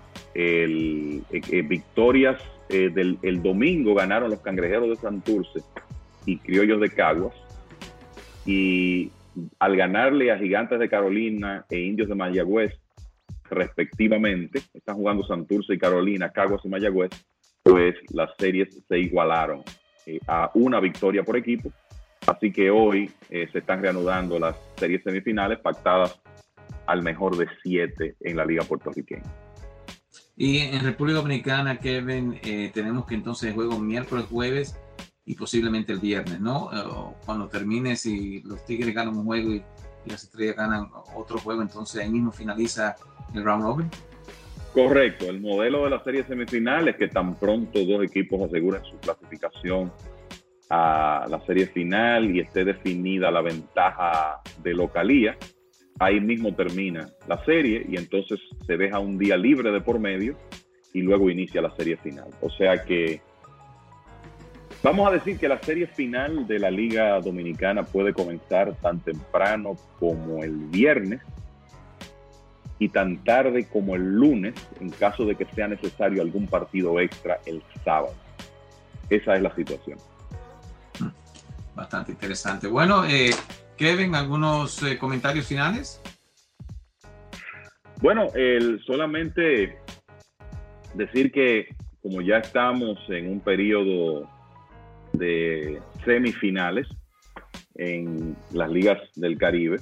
Victorias el domingo ganaron los Cangrejeros de Santurce y Criollos de Caguas, y al ganarle a Gigantes de Carolina e Indios de Mayagüez respectivamente, están jugando Santurce y Carolina, Caguas y Mayagüez, pues las series se igualaron a una victoria por equipo, así que hoy se están reanudando las series semifinales pactadas al mejor de 7 en la liga puertorriqueña. Y en República Dominicana, Kevin, tenemos que entonces juego miércoles, jueves y posiblemente el viernes, ¿no? Cuando termine, si los Tigres ganan un juego y las Estrellas ganan otro juego, entonces ahí mismo finaliza el round robin. Correcto, el modelo de la serie semifinal es que tan pronto 2 equipos aseguren su clasificación a la serie final y esté definida la ventaja de localía, ahí mismo termina la serie y entonces se deja un día libre de por medio y luego inicia la serie final. O sea que vamos a decir que la serie final de la Liga Dominicana puede comenzar tan temprano como el viernes y tan tarde como el lunes, en caso de que sea necesario algún partido extra el sábado. Esa es la situación. Bastante interesante. Bueno, Kevin, ¿algunos comentarios finales? Bueno, solamente decir que como ya estamos en un periodo de semifinales en las ligas del Caribe,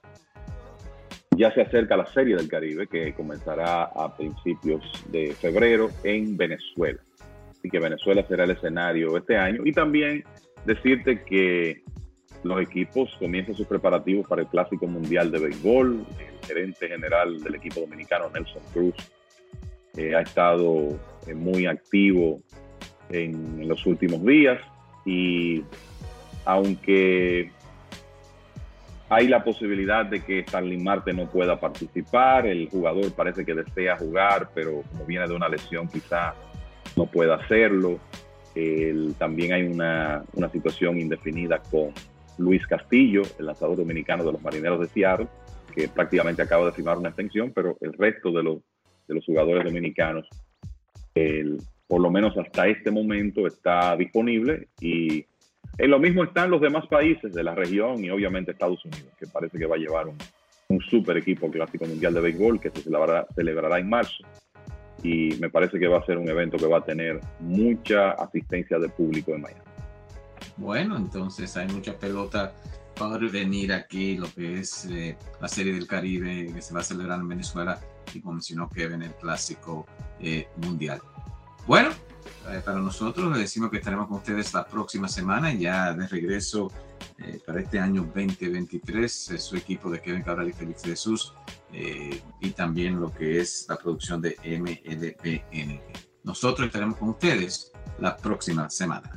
ya se acerca la Serie del Caribe, que comenzará a principios de febrero en Venezuela. Así que Venezuela será el escenario este año. Y también decirte que los equipos comienzan sus preparativos para el Clásico Mundial de Béisbol. El gerente general del equipo dominicano, Nelson Cruz, ha estado muy activo en los últimos días. Y aunque hay la posibilidad de que Starling Marte no pueda participar, el jugador parece que desea jugar, pero como viene de una lesión quizá no pueda hacerlo. También hay una situación indefinida con Luis Castillo, el lanzador dominicano de los Marineros de Seattle, que prácticamente acaba de firmar una extensión, pero el resto de los jugadores dominicanos, por lo menos hasta este momento, está disponible. Y en lo mismo están los demás países de la región y obviamente Estados Unidos, que parece que va a llevar un super equipo al Clásico Mundial de Béisbol, que se celebrará en marzo. Y me parece que va a ser un evento que va a tener mucha asistencia de público en Miami. Bueno, entonces hay mucha pelota para venir aquí, lo que es la Serie del Caribe que se va a celebrar en Venezuela, y como mencionó Kevin, el Clásico Mundial. Bueno, para nosotros les decimos que estaremos con ustedes la próxima semana, ya de regreso para este año 2023, su equipo de Kevin Cabral y Félix de Jesús, y también lo que es la producción de MLBN. Nosotros estaremos con ustedes la próxima semana.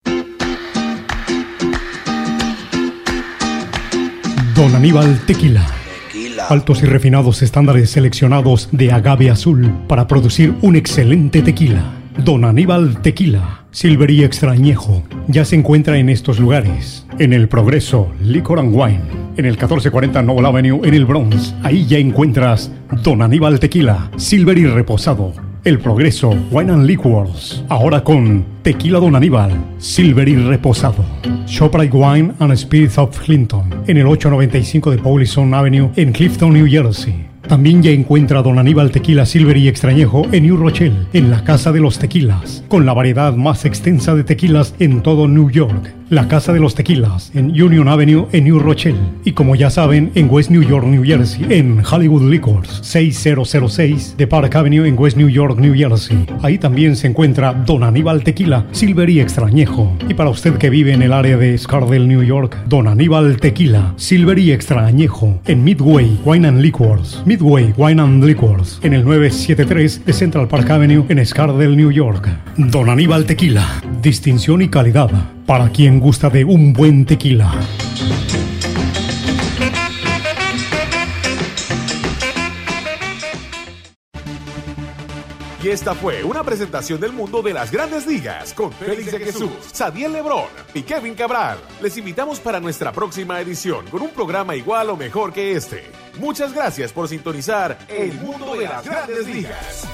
Don Aníbal Tequila. Altos y refinados estándares seleccionados de agave azul para producir un excelente tequila. Don Aníbal Tequila, Silver y Extrañejo, ya se encuentra en estos lugares. En El Progreso, Liquor and Wine. En el 1440 Noble Avenue, en el Bronx. Ahí ya encuentras Don Aníbal Tequila, Silver y Reposado. El Progreso, Wine and Liquors. Ahora con Tequila Don Aníbal, Silver y Reposado. ShopRite Wine and Spirits of Clinton. En el 895 de Paulison Avenue, en Clifton, New Jersey. También ya encuentra Don Aníbal Tequila Silver y Extrañejo en New Rochelle, en la Casa de los Tequilas, con la variedad más extensa de tequilas en todo New York. La Casa de los Tequilas en Union Avenue en New Rochelle. Y como ya saben, en West New York, New Jersey, en Hollywood Liquors, 6006 de Park Avenue en West New York, New Jersey. Ahí también se encuentra Don Aníbal Tequila Silver y Extrañejo. Y para usted que vive en el área de Scardell, New York, Don Aníbal Tequila Silver y Extrañejo en Midway Wine and Liquors. Midway Wine and Liquors en el 973 de Central Park Avenue en Scardell, New York. Don Aníbal Tequila, distinción y calidad para quien gusta de un buen tequila. Y esta fue una presentación del mundo de las grandes ligas con Félix de Jesús, Sadiel Lebrón y Kevin Cabral. Les invitamos para nuestra próxima edición con un programa igual o mejor que este. Muchas gracias por sintonizar El Mundo de las Grandes Ligas.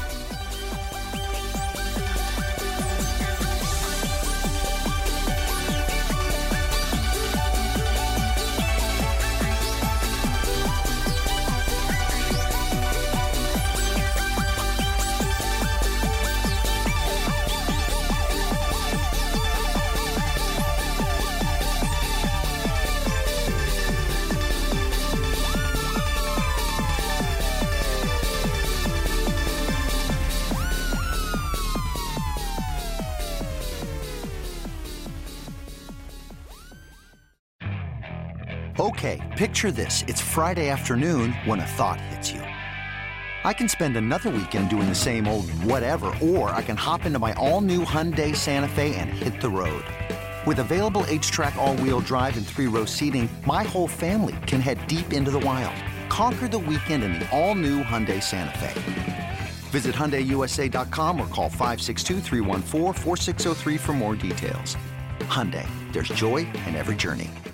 Okay, picture this. It's Friday afternoon when a thought hits you. I can spend another weekend doing the same old whatever, or I can hop into my all-new Hyundai Santa Fe and hit the road. With available H-Track all-wheel drive and 3-row seating, my whole family can head deep into the wild. Conquer the weekend in the all-new Hyundai Santa Fe. Visit HyundaiUSA.com or call 562-314-4603 for more details. Hyundai, there's joy in every journey.